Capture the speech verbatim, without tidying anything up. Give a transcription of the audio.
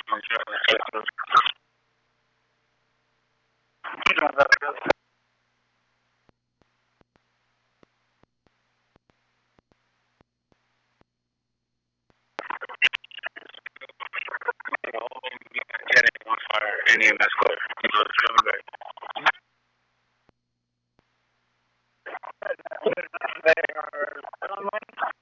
N E M S code. They are online.